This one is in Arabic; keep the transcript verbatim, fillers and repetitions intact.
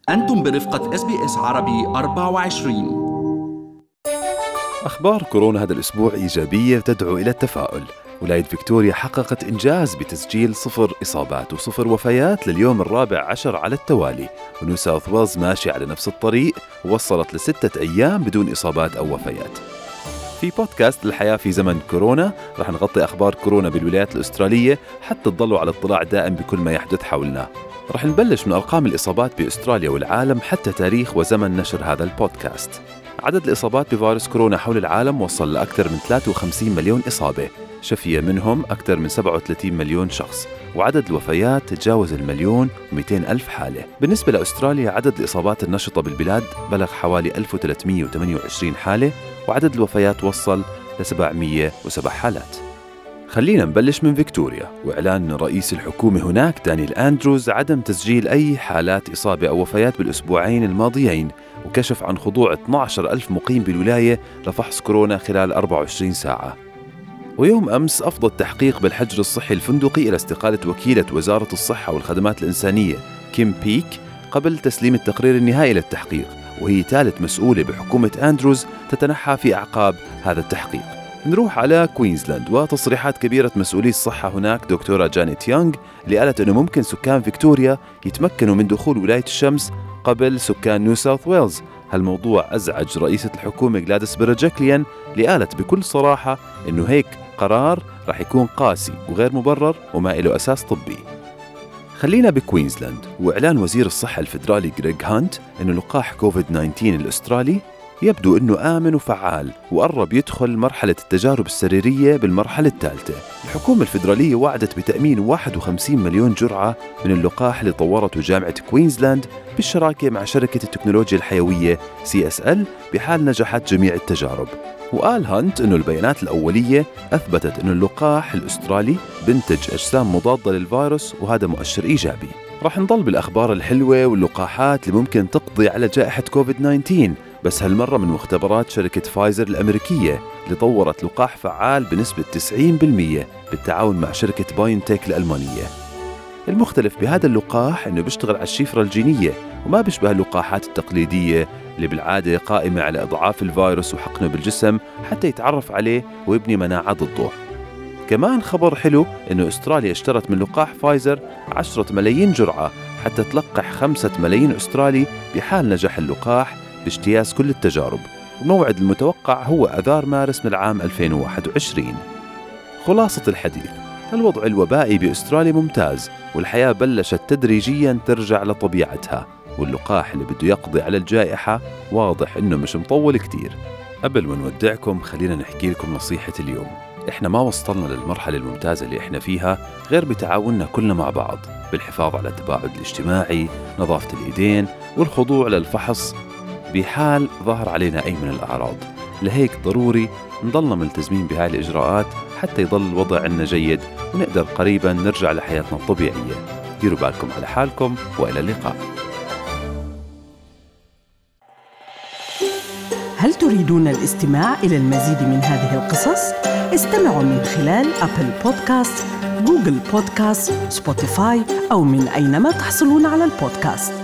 أنتم برفقة إس بي إس عربي أربعة وعشرين. أخبار كورونا هذا الأسبوع إيجابية تدعو إلى التفاؤل. ولاية فيكتوريا حققت إنجاز بتسجيل صفر إصابات وصفر وفيات لليوم الرابع عشر على التوالي، ونيو ساوث ويلز ماشي على نفس الطريق ووصلت لستة أيام بدون إصابات أو وفيات. في بودكاست الحياة في زمن كورونا رح نغطي أخبار كورونا بالولايات الأسترالية حتى تضلوا على اطلاع دائم بكل ما يحدث حولنا. رح نبلش من أرقام الإصابات بأستراليا والعالم حتى تاريخ وزمن نشر هذا البودكاست. عدد الإصابات بفيروس كورونا حول العالم وصل لأكثر من ثلاثة وخمسين مليون إصابة، شفية منهم أكثر من سبعة وثلاثين مليون شخص، وعدد الوفيات تجاوز المليون ومئتين ألف حالة. بالنسبة لأستراليا عدد الإصابات النشطة بالبلاد بلغ حوالي ألف وثلاثمئة وثمانية وعشرين حالة، وعدد الوفيات وصل ل سبعمئة وسبعة حالات. خلينا نبلش من فيكتوريا، وإعلان من رئيس الحكومة هناك دانيال أندروز عدم تسجيل أي حالات إصابة أو وفيات بالأسبوعين الماضيين، وكشف عن خضوع اثني عشر ألف مقيم بالولاية لفحص كورونا خلال أربعة وعشرين ساعة. ويوم أمس أفضى التحقيق بالحجر الصحي الفندقي إلى استقالة وكيلة وزارة الصحة والخدمات الإنسانية كيم بيك قبل تسليم التقرير النهائي للتحقيق، وهي ثالث مسؤولة بحكومة أندروز تتنحى في أعقاب هذا التحقيق. نروح على كوينزلاند وتصريحات كبيرة مسؤولي الصحة هناك دكتورة جانيت يونغ اللي قالت أنه ممكن سكان فيكتوريا يتمكنوا من دخول ولاية الشمس قبل سكان نيو ساوث ويلز. هالموضوع أزعج رئيسة الحكومة غلاديس برجكليان اللي قالت بكل صراحة أنه هيك قرار رح يكون قاسي وغير مبرر وما له أساس طبي. خلينا بكوينزلاند، وإعلان وزير الصحة الفيدرالي غريغ هانت أنه لقاح كوفيد تسعة عشر الأسترالي يبدو أنه آمن وفعال وقرب يدخل مرحلة التجارب السريرية بالمرحلة الثالثة. الحكومة الفيدرالية وعدت بتأمين واحد وخمسين مليون جرعة من اللقاح اللي طورته جامعة كوينزلاند بالشراكة مع شركة التكنولوجيا الحيوية سي إس إل بحال نجحت جميع التجارب. وقال هانت أنه البيانات الأولية أثبتت أنه اللقاح الأسترالي بنتج أجسام مضادة للفيروس، وهذا مؤشر إيجابي. رح نضل بالأخبار الحلوة واللقاحات اللي ممكن تقضي على جائحة كوفيد تسعة عشر، بس هالمرة من مختبرات شركة فايزر الأمريكية اللي طورت لقاح فعال بنسبة تسعين بالمئة بالتعاون مع شركة بايونتك الألمانية. المختلف بهذا اللقاح إنه بيشتغل على الشفرة الجينية وما بيشبه اللقاحات التقليدية اللي بالعادة قائمة على إضعاف الفيروس وحقنه بالجسم حتى يتعرف عليه ويبني مناعة ضده. كمان خبر حلو إنه أستراليا اشترت من لقاح فايزر عشرة ملايين جرعة حتى تلقح خمسة ملايين أسترالي بحال نجح اللقاح باجتياز كل التجارب. الموعد المتوقع هو أذار مارس من العام ألفين وواحد وعشرين. خلاصة الحديث، الوضع الوبائي بأستراليا ممتاز، والحياة بلشت تدريجياً ترجع لطبيعتها، واللقاح اللي بده يقضي على الجائحة واضح إنه مش مطول كتير. قبل ما نودعكم خلينا نحكي لكم نصيحة اليوم. إحنا ما وصلنا للمرحلة الممتازة اللي إحنا فيها غير بتعاوننا كلنا مع بعض بالحفاظ على التباعد الاجتماعي، نظافة الإيدين، والخضوع للفحص بحال ظهر علينا أي من الأعراض. لهيك ضروري نضلنا ملتزمين بهاي الإجراءات حتى يضل الوضع عنا جيد ونقدر قريبا نرجع لحياتنا الطبيعية. ديروا بالكم على حالكم، وإلى اللقاء. هل تريدون الاستماع إلى المزيد من هذه القصص؟ استمعوا من خلال أبل بودكاست، جوجل بودكاست، سبوتيفاي، أو من أينما تحصلون على البودكاست.